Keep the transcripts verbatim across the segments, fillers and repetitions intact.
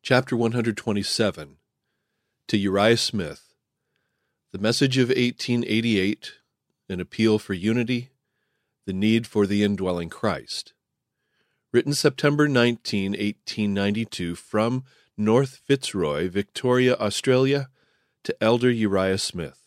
Chapter one hundred twenty-seven. To Uriah Smith. The Message of eighteen eighty-eight, An Appeal for Unity, the Need for the Indwelling Christ. Written September nineteenth, eighteen ninety-two, from North Fitzroy, Victoria, Australia, to Elder Uriah Smith.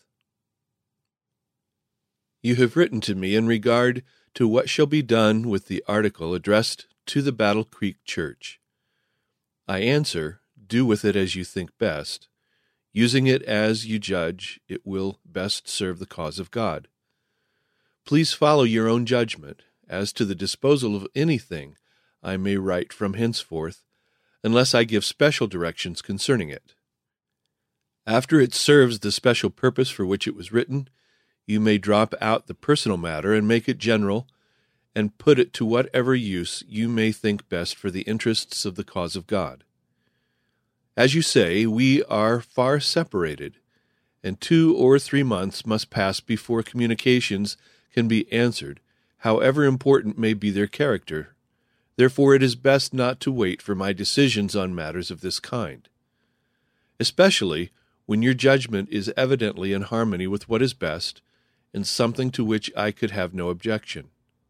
You have written to me in regard to what shall be done with the article addressed to the Battle Creek Church. I answer, do with it as you think best, using it as you judge it will best serve the cause of God. Please follow your own judgment as to the disposal of anything I may write from henceforth, unless I give special directions concerning it. After it serves the special purpose for which it was written, you may drop out the personal matter and make it general, and put it to whatever use you may think best for the interests of the cause of God. As you say, we are far separated, and two or three months must pass before communications can be answered, however important may be their character. Therefore it is best not to wait for my decisions on matters of this kind, especially when your judgment is evidently in harmony with what is best, and something to which I could have no objection.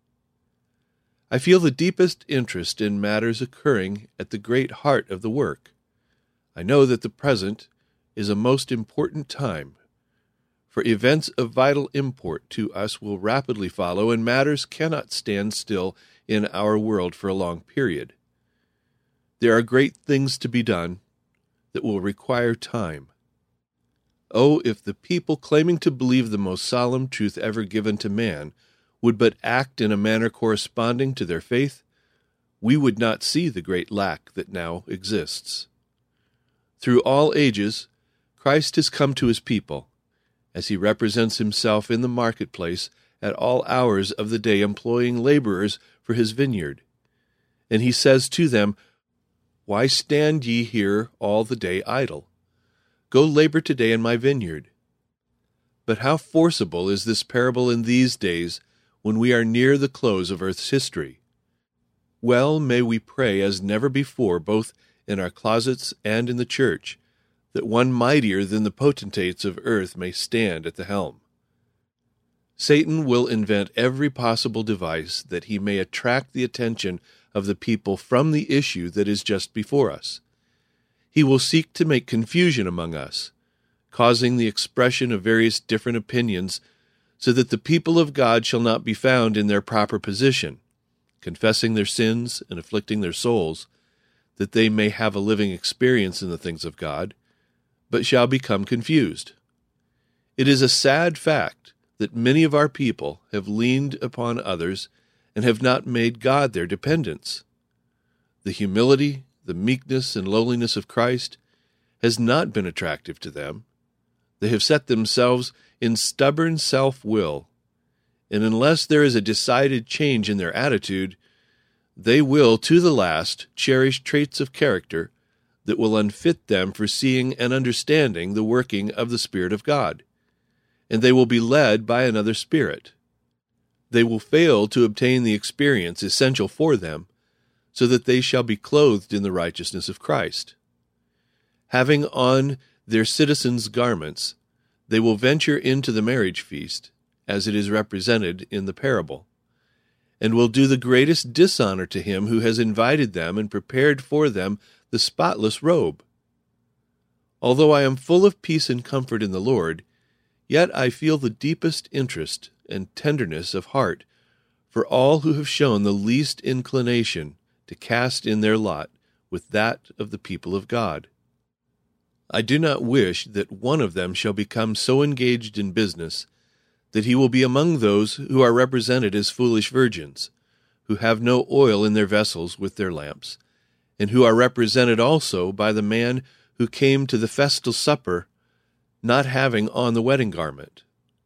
I feel the deepest interest in matters occurring at the great heart of the work. I know that the present is a most important time, for events of vital import to us will rapidly follow, and matters cannot stand still in our world for a long period. There are great things to be done that will require time. Oh, if the people claiming to believe the most solemn truth ever given to man would but act in a manner corresponding to their faith, we would not see the great lack that now exists. Through all ages, Christ has come to his people, as he represents himself in the marketplace at all hours of the day, employing laborers for his vineyard. And he says to them, "Why stand ye here all the day idle? Go labor today in my vineyard." But how forcible is this parable in these days, when we are near the close of earth's history. Well may we pray as never before, both in our closets and in the church, that one mightier than the potentates of earth may stand at the helm. Satan will invent every possible device that he may attract the attention of the people from the issue that is just before us. He will seek to make confusion among us, causing the expression of various different opinions, so that the people of God shall not be found in their proper position, confessing their sins and afflicting their souls, that they may have a living experience in the things of God, but shall become confused. It is a sad fact that many of our people have leaned upon others and have not made God their dependence. The humility, the meekness, and lowliness of Christ has not been attractive to them. They have set themselves in stubborn self-will, and unless there is a decided change in their attitude, they will, to the last, cherish traits of character that will unfit them for seeing and understanding the working of the Spirit of God, and they will be led by another spirit. They will fail to obtain the experience essential for them, so that they shall be clothed in the righteousness of Christ. Having on their citizens' garments, they will venture into the marriage feast, as it is represented in the parable, and will do the greatest dishonor to him who has invited them and prepared for them the spotless robe. Although I am full of peace and comfort in the Lord, yet I feel the deepest interest and tenderness of heart for all who have shown the least inclination to cast in their lot with that of the people of God. I do not wish that one of them shall become so engaged in business that he will be among those who are represented as foolish virgins, who have no oil in their vessels with their lamps, and who are represented also by the man who came to the festal supper not having on the wedding garment.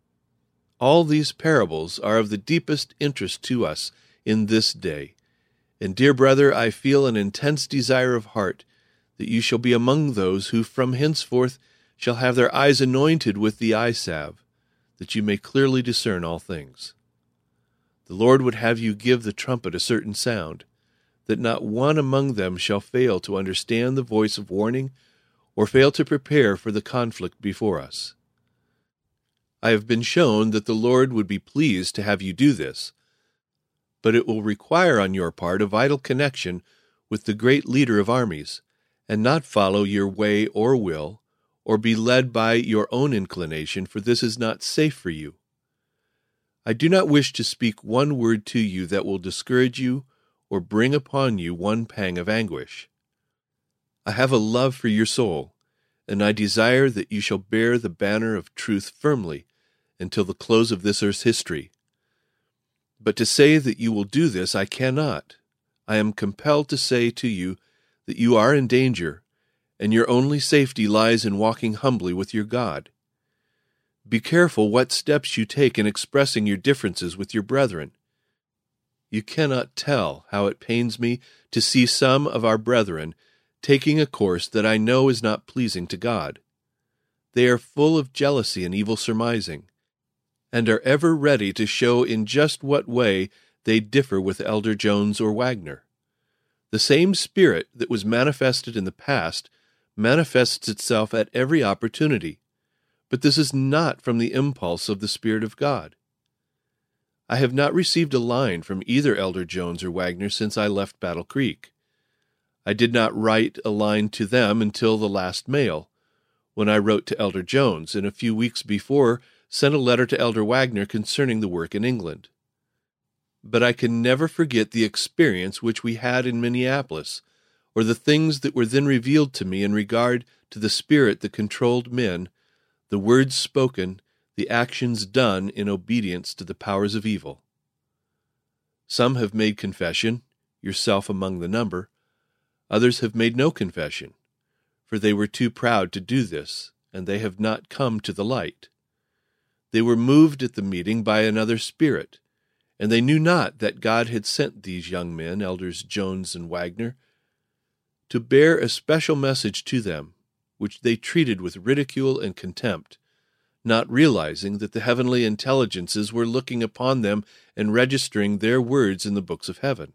All these parables are of the deepest interest to us in this day, and, dear brother, I feel an intense desire of heart that you shall be among those who from henceforth shall have their eyes anointed with the eye salve, that you may clearly discern all things. The Lord would have you give the trumpet a certain sound, that not one among them shall fail to understand the voice of warning or fail to prepare for the conflict before us. I have been shown that the Lord would be pleased to have you do this, but it will require on your part a vital connection with the great leader of armies, and not follow your way or will, or be led by your own inclination, for this is not safe for you. I do not wish to speak one word to you that will discourage you or bring upon you one pang of anguish. I have a love for your soul, and I desire that you shall bear the banner of truth firmly until the close of this earth's history. But to say that you will do this, I cannot. I am compelled to say to you that you are in danger, and your only safety lies in walking humbly with your God. Be careful what steps you take in expressing your differences with your brethren. You cannot tell how it pains me to see some of our brethren taking a course that I know is not pleasing to God. They are full of jealousy and evil surmising, and are ever ready to show in just what way they differ with Elder Jones or Wagner. The same spirit that was manifested in the past manifests itself at every opportunity, but this is not from the impulse of the Spirit of God. I have not received a line from either Elder Jones or Wagner since I left Battle Creek. I did not write a line to them until the last mail, when I wrote to Elder Jones, and a few weeks before sent a letter to Elder Wagner concerning the work in England. But I can never forget the experience which we had in Minneapolis, or the things that were then revealed to me in regard to the spirit that controlled men, the words spoken, the actions done in obedience to the powers of evil. Some have made confession, yourself among the number. Others have made no confession, for they were too proud to do this, and they have not come to the light. They were moved at the meeting by another spirit, and they knew not that God had sent these young men, Elders Jones and Wagner, to bear a special message to them, which they treated with ridicule and contempt, not realizing that the heavenly intelligences were looking upon them and registering their words in the books of heaven.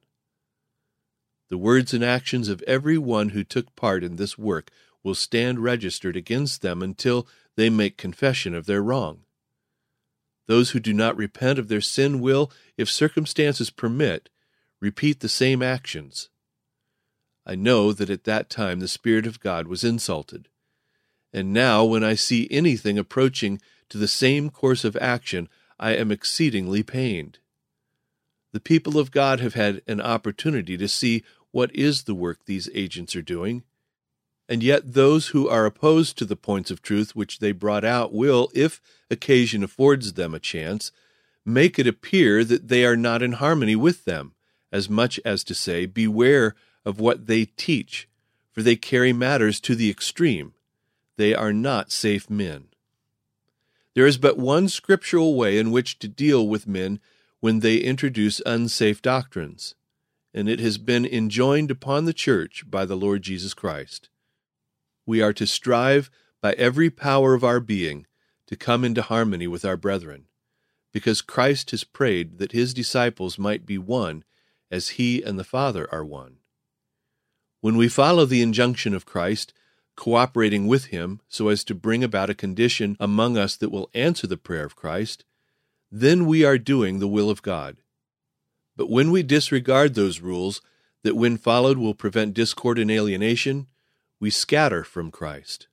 The words and actions of every one who took part in this work will stand registered against them until they make confession of their wrong. Those who do not repent of their sin will, if circumstances permit, repeat the same actions. I know that at that time the Spirit of God was insulted, and now when I see anything approaching to the same course of action, I am exceedingly pained. The people of God have had an opportunity to see what is the work these agents are doing, and yet those who are opposed to the points of truth which they brought out will, if occasion affords them a chance, make it appear that they are not in harmony with them, as much as to say, beware of what they teach, for they carry matters to the extreme. They are not safe men. There is but one scriptural way in which to deal with men when they introduce unsafe doctrines, and it has been enjoined upon the church by the Lord Jesus Christ. We are to strive by every power of our being to come into harmony with our brethren, because Christ has prayed that his disciples might be one as he and the Father are one. When we follow the injunction of Christ, cooperating with him so as to bring about a condition among us that will answer the prayer of Christ, then we are doing the will of God. But when we disregard those rules that when followed will prevent discord and alienation, we scatter from Christ.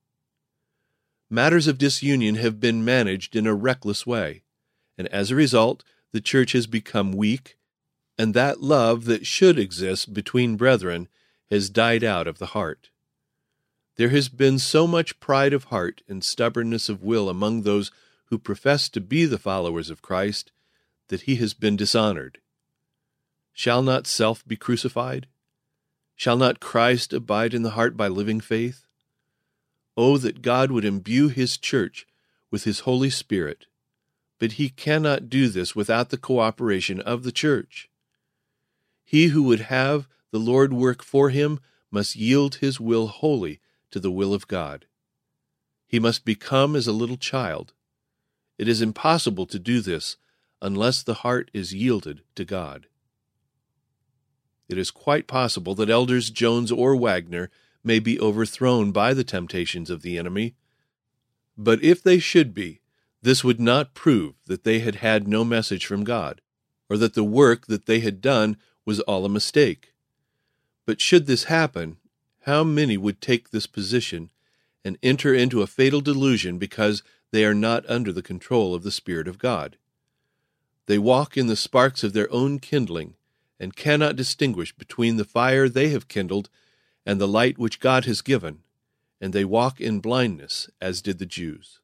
Matters of disunion have been managed in a reckless way, and as a result, the church has become weak, and that love that should exist between brethren has died out of the heart. There has been so much pride of heart and stubbornness of will among those who profess to be the followers of Christ that he has been dishonored. Shall not self be crucified? Shall not Christ abide in the heart by living faith? Oh, that God would imbue his church with his Holy Spirit, but he cannot do this without the cooperation of the church. He who would have the Lord work for him must yield his will wholly to the will of God. He must become as a little child. It is impossible to do this unless the heart is yielded to God. It is quite possible that Elders Jones or Wagner may be overthrown by the temptations of the enemy, but if they should be, this would not prove that they had had no message from God, or that the work that they had done was all a mistake. But should this happen, how many would take this position and enter into a fatal delusion because they are not under the control of the Spirit of God? They walk in the sparks of their own kindling, and cannot distinguish between the fire they have kindled and the light which God has given, and they walk in blindness, as did the Jews.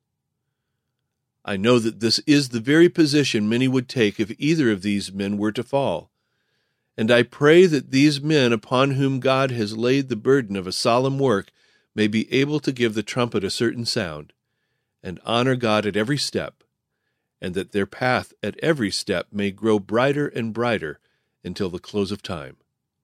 I know that this is the very position many would take if either of these men were to fall, and I pray that these men upon whom God has laid the burden of a solemn work may be able to give the trumpet a certain sound, and honor God at every step, and that their path at every step may grow brighter and brighter until the close of time.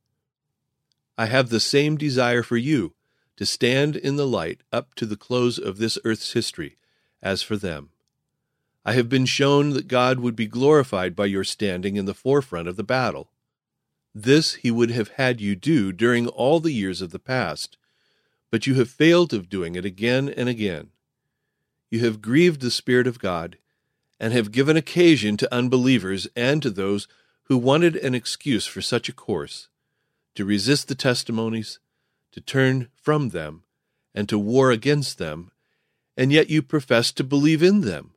I have the same desire for you, to stand in the light up to the close of this earth's history, as for them. I have been shown that God would be glorified by your standing in the forefront of the battle. This he would have had you do during all the years of the past, but you have failed of doing it again and again. You have grieved the Spirit of God, and have given occasion to unbelievers and to those who wanted an excuse for such a course, to resist the testimonies, to turn from them, and to war against them, and yet you profess to believe in them.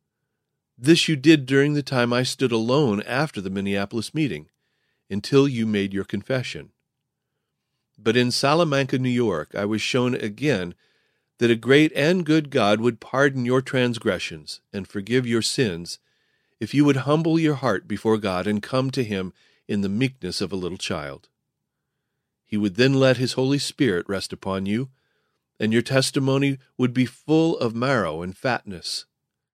This you did during the time I stood alone after the Minneapolis meeting, until you made your confession. But in Salamanca, New York, I was shown again that a great and good God would pardon your transgressions and forgive your sins if you would humble your heart before God and come to him in the meekness of a little child. He would then let his Holy Spirit rest upon you, and your testimony would be full of marrow and fatness.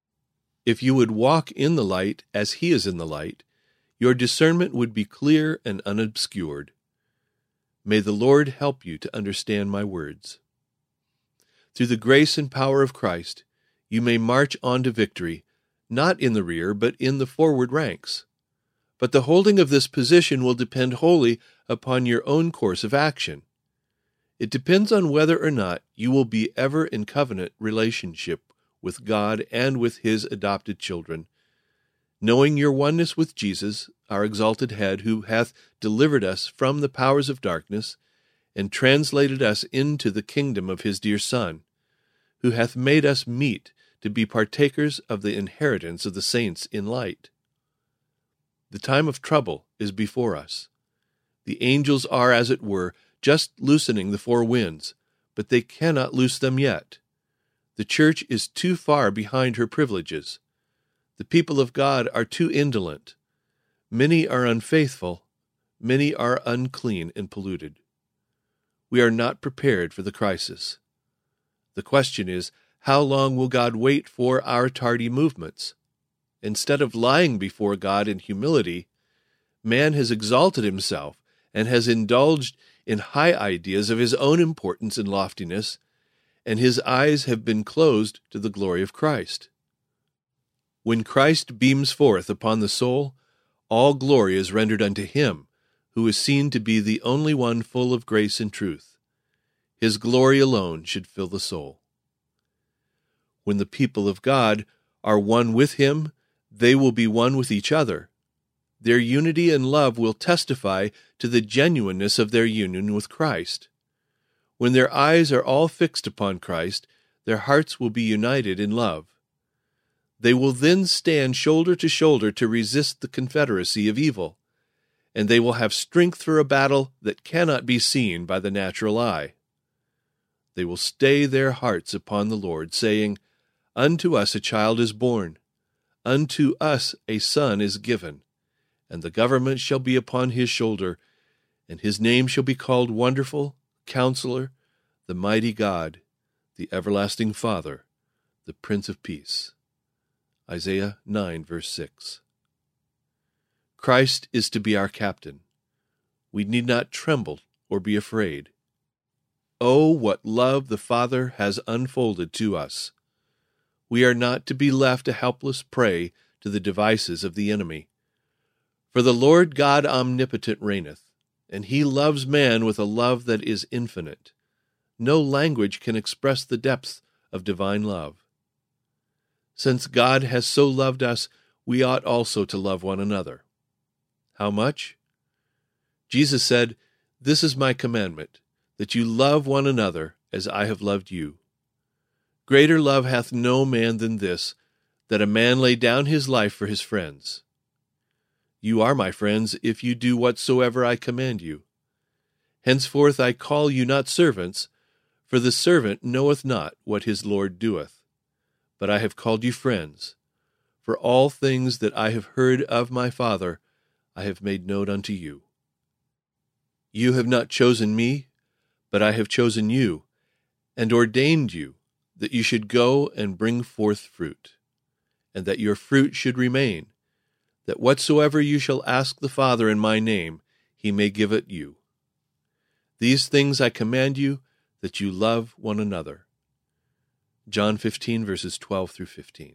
If you would walk in the light as he is in the light, your discernment would be clear and unobscured. May the Lord help you to understand my words. Through the grace and power of Christ, you may march on to victory, not in the rear, but in the forward ranks. But the holding of this position will depend wholly upon your own course of action. It depends on whether or not you will be ever in covenant relationship with God and with his adopted children, knowing your oneness with Jesus, our exalted head, who hath delivered us from the powers of darkness, and translated us into the kingdom of his dear Son, who hath made us meet to be partakers of the inheritance of the saints in light. The time of trouble is before us. The angels are, as it were, just loosening the four winds, but they cannot loose them yet. The church is too far behind her privileges. The people of God are too indolent. Many are unfaithful. Many are unclean and polluted. We are not prepared for the crisis. The question is, how long will God wait for our tardy movements? Instead of lying before God in humility, man has exalted himself and has indulged in high ideas of his own importance and loftiness, and his eyes have been closed to the glory of Christ. When Christ beams forth upon the soul, all glory is rendered unto him, who is seen to be the only one full of grace and truth. His glory alone should fill the soul. When the people of God are one with him, they will be one with each other. Their unity and love will testify to the genuineness of their union with Christ. When their eyes are all fixed upon Christ, their hearts will be united in love. They will then stand shoulder to shoulder to resist the confederacy of evil, and they will have strength for a battle that cannot be seen by the natural eye. They will stay their hearts upon the Lord, saying, "Unto us a child is born, unto us a son is given, and the government shall be upon his shoulder, and his name shall be called Wonderful, Counselor, the Mighty God, the Everlasting Father, the Prince of Peace." Isaiah nine, verse six. Christ is to be our captain. We need not tremble or be afraid. Oh, what love the Father has unfolded to us! We are not to be left a helpless prey to the devices of the enemy. For the Lord God omnipotent reigneth, and he loves man with a love that is infinite. No language can express the depth of divine love. Since God has so loved us, we ought also to love one another. How much? Jesus said, "This is my commandment, that you love one another as I have loved you. Greater love hath no man than this, that a man lay down his life for his friends. You are my friends, if you do whatsoever I command you. Henceforth I call you not servants, for the servant knoweth not what his Lord doeth. But I have called you friends, for all things that I have heard of my Father I have made known unto you. You have not chosen me, but I have chosen you, and ordained you, that you should go and bring forth fruit, and that your fruit should remain, that whatsoever you shall ask the Father in my name, he may give it you. These things I command you, that you love one another." John fifteen, verses twelve through fifteen.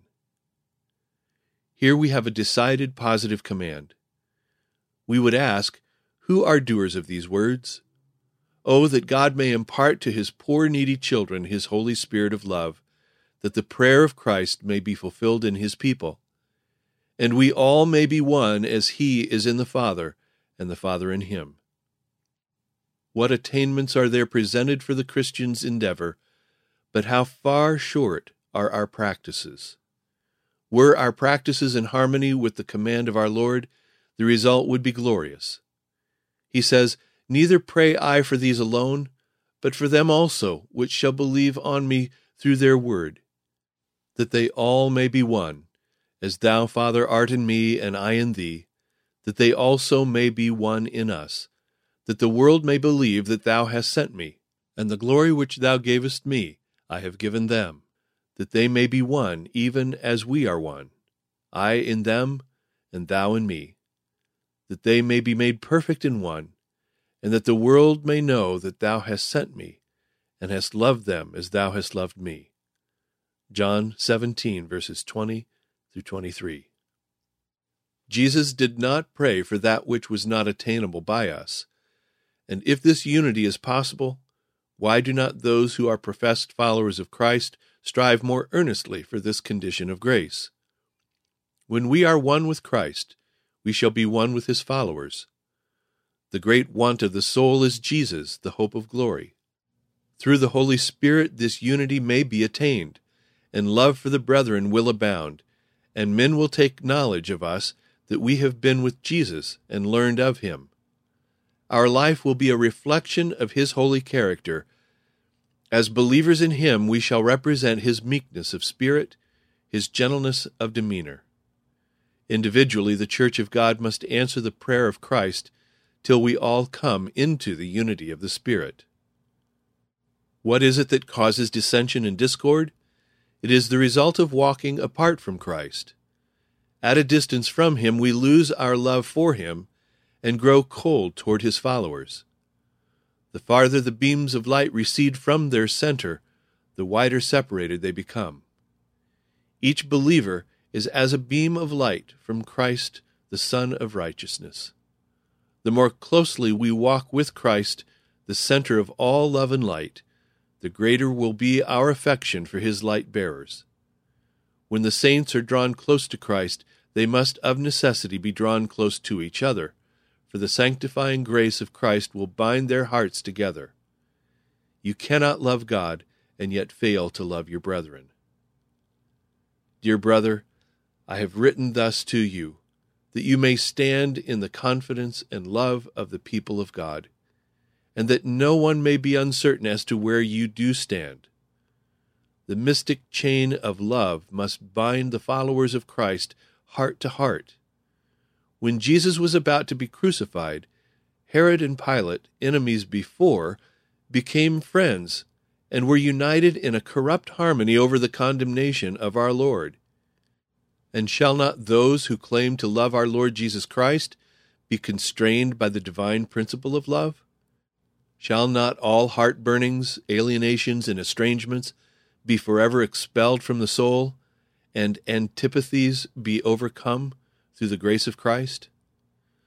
Here we have a decided positive command. We would ask, who are doers of these words? Oh, that God may impart to his poor needy children his Holy Spirit of love, that the prayer of Christ may be fulfilled in his people, and we all may be one as he is in the Father, and the Father in him. What attainments are there presented for the Christian's endeavor, but how far short are our practices? Were our practices in harmony with the command of our Lord, the result would be glorious. He says, "Neither pray I for these alone, but for them also which shall believe on me through their word, that they all may be one, as thou, Father, art in me, and I in thee, that they also may be one in us, that the world may believe that thou hast sent me, and the glory which thou gavest me I have given them, that they may be one, even as we are one, I in them, and thou in me, that they may be made perfect in one, and that the world may know that thou hast sent me, and hast loved them as thou hast loved me." John seventeen, verses twenty through twenty-three. Jesus did not pray for that which was not attainable by us, and if this unity is possible, why do not those who are professed followers of Christ strive more earnestly for this condition of grace? When we are one with Christ, we shall be one with his followers. The great want of the soul is Jesus, the hope of glory. Through the Holy Spirit this unity may be attained, and love for the brethren will abound, and men will take knowledge of us that we have been with Jesus and learned of him. Our life will be a reflection of his holy character. As believers in him, we shall represent his meekness of spirit, his gentleness of demeanor. Individually, the Church of God must answer the prayer of Christ till we all come into the unity of the Spirit. What is it that causes dissension and discord? It is the result of walking apart from Christ. At a distance from him, we lose our love for him and grow cold toward his followers. The farther the beams of light recede from their center, the wider separated they become. Each believer is as a beam of light from Christ, the Son of righteousness. The more closely we walk with Christ, the center of all love and light, the greater will be our affection for his light bearers. When the saints are drawn close to Christ, they must of necessity be drawn close to each other, for the sanctifying grace of Christ will bind their hearts together. You cannot love God and yet fail to love your brethren. Dear brother, I have written thus to you, that you may stand in the confidence and love of the people of God, and that no one may be uncertain as to where you do stand. The mystic chain of love must bind the followers of Christ heart to heart. When Jesus was about to be crucified, Herod and Pilate, enemies before, became friends and were united in a corrupt harmony over the condemnation of our Lord. And shall not those who claim to love our Lord Jesus Christ be constrained by the divine principle of love? Shall not all heart-burnings, alienations, and estrangements be forever expelled from the soul, and antipathies be overcome through the grace of Christ?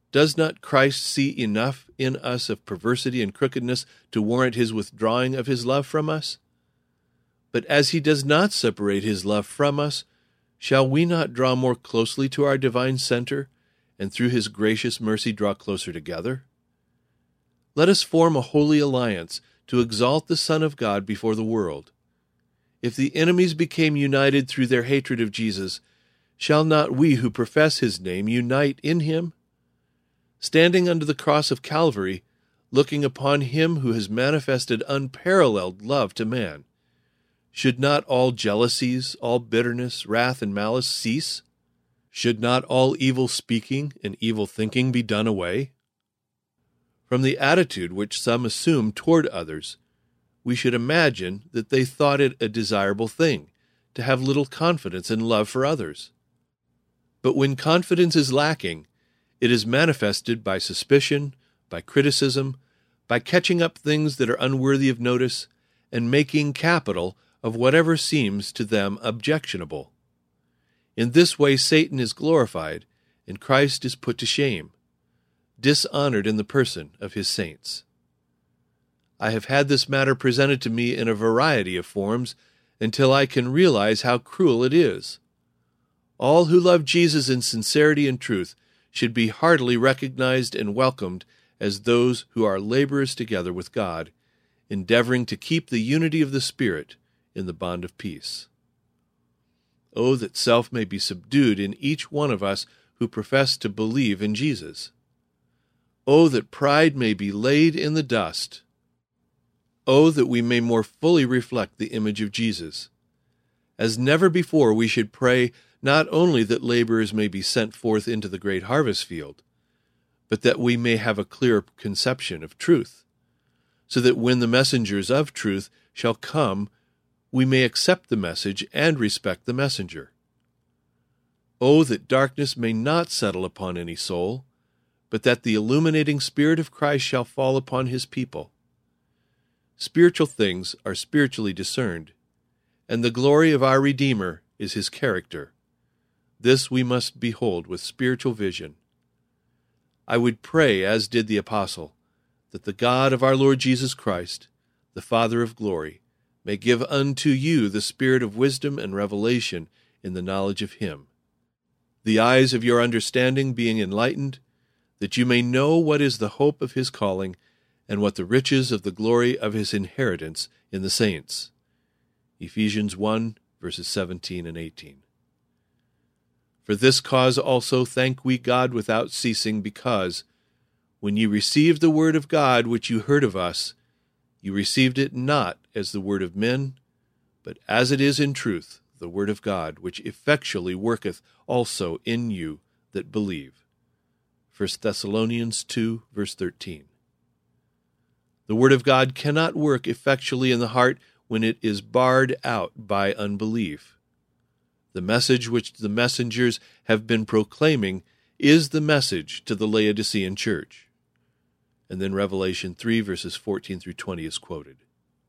Does not Christ see enough in us of perversity and crookedness to warrant his withdrawing of his love from us? But as he does not separate his love from us, shall we not draw more closely to our divine center, and through his gracious mercy draw closer together? Let us form a holy alliance to exalt the Son of God before the world. If the enemies became united through their hatred of Jesus, shall not we who profess his name unite in him? Standing under the cross of Calvary, looking upon him who has manifested unparalleled love to man, should not all jealousies, all bitterness, wrath, and malice cease? Should not all evil speaking and evil thinking be done away? From the attitude which some assume toward others, we should imagine that they thought it a desirable thing to have little confidence and love for others. But when confidence is lacking, it is manifested by suspicion, by criticism, by catching up things that are unworthy of notice, and making capital of whatever seems to them objectionable. In this way Satan is glorified, and Christ is put to shame, dishonored in the person of his saints. I have had this matter presented to me in a variety of forms until I can realize how cruel it is. All who love Jesus in sincerity and truth should be heartily recognized and welcomed as those who are laborers together with God, endeavoring to keep the unity of the Spirit in the bond of peace. Oh, that self may be subdued in each one of us who profess to believe in Jesus. Oh, that pride may be laid in the dust. Oh, that we may more fully reflect the image of Jesus. As never before, we should pray not only that laborers may be sent forth into the great harvest field, but that we may have a clear conception of truth, so that when the messengers of truth shall come, we may accept the message and respect the messenger. Oh, that darkness may not settle upon any soul, but that the illuminating Spirit of Christ shall fall upon his people. Spiritual things are spiritually discerned, and the glory of our Redeemer is his character. This we must behold with spiritual vision. I would pray, as did the apostle, that the God of our Lord Jesus Christ, the Father of glory, may give unto you the spirit of wisdom and revelation in the knowledge of him, the eyes of your understanding being enlightened, that you may know what is the hope of his calling, and what the riches of the glory of his inheritance in the saints. Ephesians one, verses seventeen and eighteen. For this cause also thank we God without ceasing, because, when ye received the word of God which you heard of us, you received it not as the word of men, but as it is in truth the word of God, which effectually worketh also in you that believe. First Thessalonians two, verse thirteen. The word of God cannot work effectually in the heart when it is barred out by unbelief. The message which the messengers have been proclaiming is the message to the Laodicean church. And then Revelation three, verses fourteen through twenty is quoted.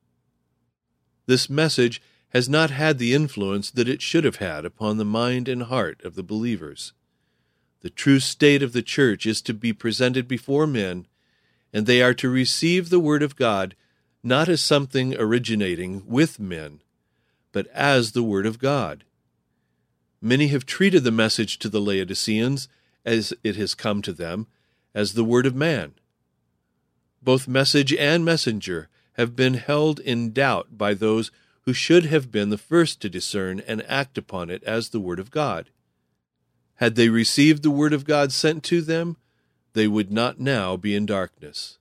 This message has not had the influence that it should have had upon the mind and heart of the believers. The true state of the church is to be presented before men, and they are to receive the word of God not as something originating with men, but as the word of God. Many have treated the message to the Laodiceans, as it has come to them, as the word of man. Both message and messenger have been held in doubt by those who should have been the first to discern and act upon it as the word of God. Had they received the word of God sent to them, they would not now be in darkness.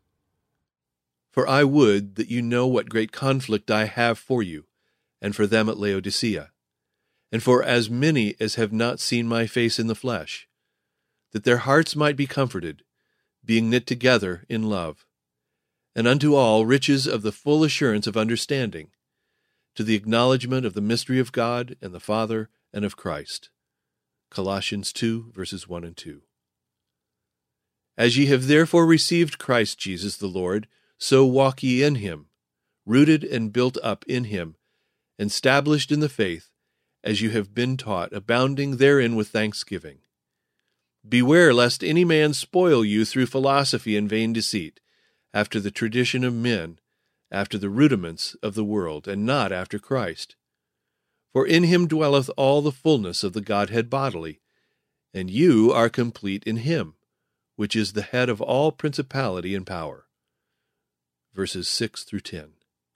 For I would that you know what great conflict I have for you, and for them at Laodicea, and for as many as have not seen my face in the flesh, that their hearts might be comforted, being knit together in love, and unto all riches of the full assurance of understanding, to the acknowledgement of the mystery of God and the Father and of Christ. Colossians two, verses one and two. As ye have therefore received Christ Jesus the Lord, so walk ye in him, rooted and built up in him, and established in the faith, as you have been taught, abounding therein with thanksgiving. Beware lest any man spoil you through philosophy and vain deceit, after the tradition of men, after the rudiments of the world, and not after Christ. For in him dwelleth all the fullness of the Godhead bodily, and you are complete in him, which is the head of all principality and power. Verses six through ten.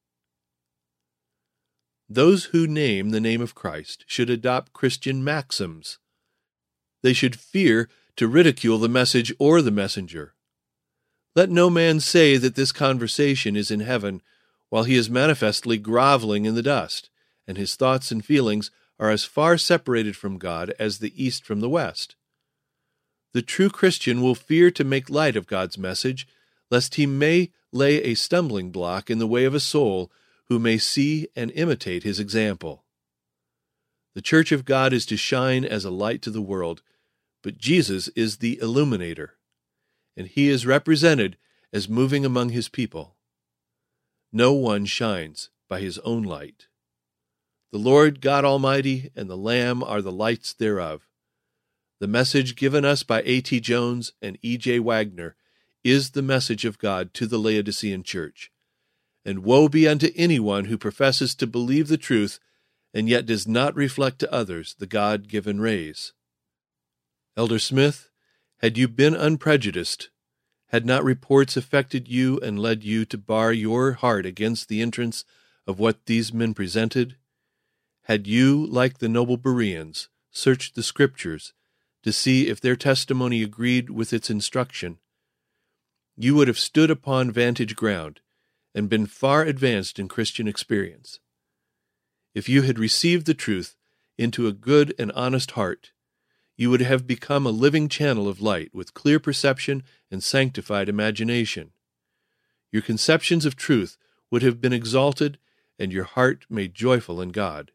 Those who name the name of Christ should adopt Christian maxims. They should fear to ridicule the message or the messenger. Let no man say that this conversation is in heaven while he is manifestly groveling in the dust, and his thoughts and feelings are as far separated from God as the east from the west. The true Christian will fear to make light of God's message, lest he may lay a stumbling block in the way of a soul who may see and imitate his example. The church of God is to shine as a light to the world, but Jesus is the illuminator, and he is represented as moving among his people. No one shines by his own light. The Lord God Almighty and the Lamb are the lights thereof. The message given us by A T Jones and E J Wagner is the message of God to the Laodicean church. And woe be unto anyone who professes to believe the truth and yet does not reflect to others the God-given rays. Elder Smith, had you been unprejudiced, had not reports affected you and led you to bar your heart against the entrance of what these men presented, had you, like the noble Bereans, searched the Scriptures to see if their testimony agreed with its instruction, you would have stood upon vantage ground and been far advanced in Christian experience. If you had received the truth into a good and honest heart, you would have become a living channel of light with clear perception and sanctified imagination. Your conceptions of truth would have been exalted and your heart made joyful in God.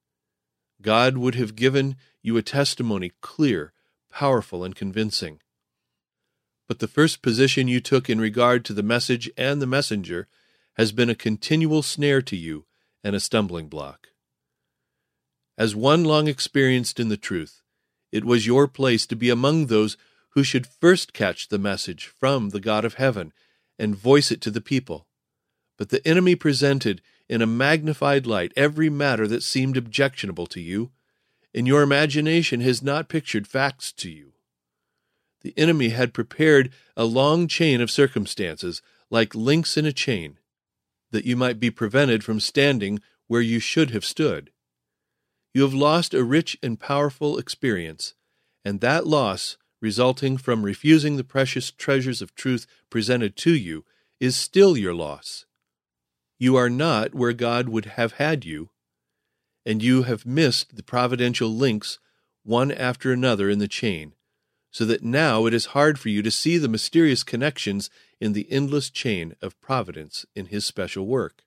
God would have given you a testimony clear, powerful, and convincing. But the first position you took in regard to the message and the messenger has been a continual snare to you and a stumbling block. As one long experienced in the truth, it was your place to be among those who should first catch the message from the God of heaven and voice it to the people. But the enemy presented in a magnified light every matter that seemed objectionable to you, and your imagination has not pictured facts to you. The enemy had prepared a long chain of circumstances, like links in a chain, that you might be prevented from standing where you should have stood. You have lost a rich and powerful experience, and that loss, resulting from refusing the precious treasures of truth presented to you, is still your loss. You are not where God would have had you, and you have missed the providential links one after another in the chain, so that now it is hard for you to see the mysterious connections in the endless chain of providence in His special work.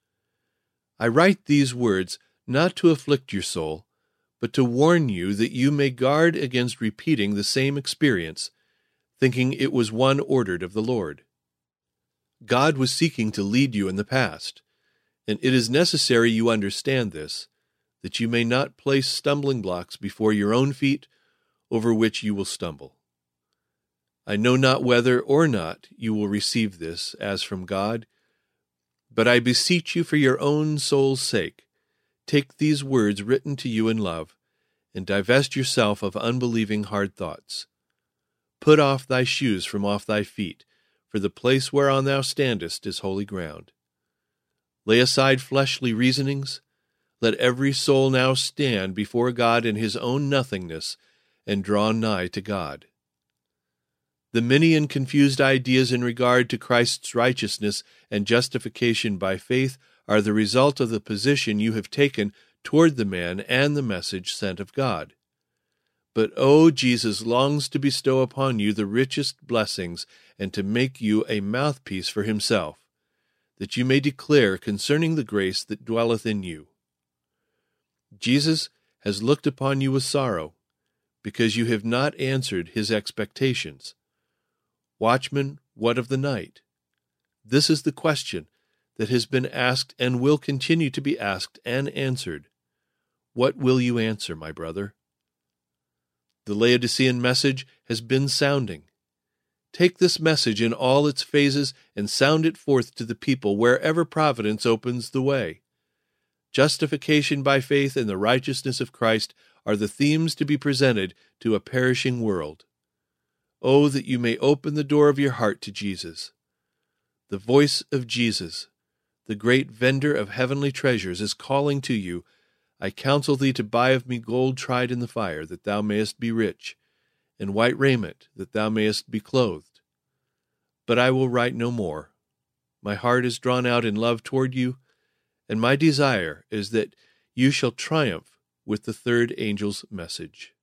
I write these words not to afflict your soul, but to warn you that you may guard against repeating the same experience, thinking it was one ordered of the Lord. God was seeking to lead you in the past, and it is necessary you understand this, that you may not place stumbling blocks before your own feet over which you will stumble. I know not whether or not you will receive this as from God, but I beseech you for your own soul's sake, take these words written to you in love, and divest yourself of unbelieving hard thoughts. Put off thy shoes from off thy feet, for the place whereon thou standest is holy ground. Lay aside fleshly reasonings. Let every soul now stand before God in his own nothingness, and draw nigh to God. The many and confused ideas in regard to Christ's righteousness and justification by faith are the result of the position you have taken toward the man and the message sent of God. But, oh, Jesus longs to bestow upon you the richest blessings and to make you a mouthpiece for himself, that you may declare concerning the grace that dwelleth in you. Jesus has looked upon you with sorrow, because you have not answered his expectations. Watchman, what of the night? This is the question that has been asked and will continue to be asked and answered. What will you answer, my brother? The Laodicean message has been sounding. Take this message in all its phases and sound it forth to the people wherever providence opens the way. Justification by faith and the righteousness of Christ are the themes to be presented to a perishing world. Oh, that you may open the door of your heart to Jesus. The voice of Jesus, the great vendor of heavenly treasures, is calling to you, I counsel thee to buy of me gold tried in the fire, that thou mayest be rich, and white raiment, that thou mayest be clothed. But I will write no more. My heart is drawn out in love toward you, and my desire is that you shall triumph with the third angel's message.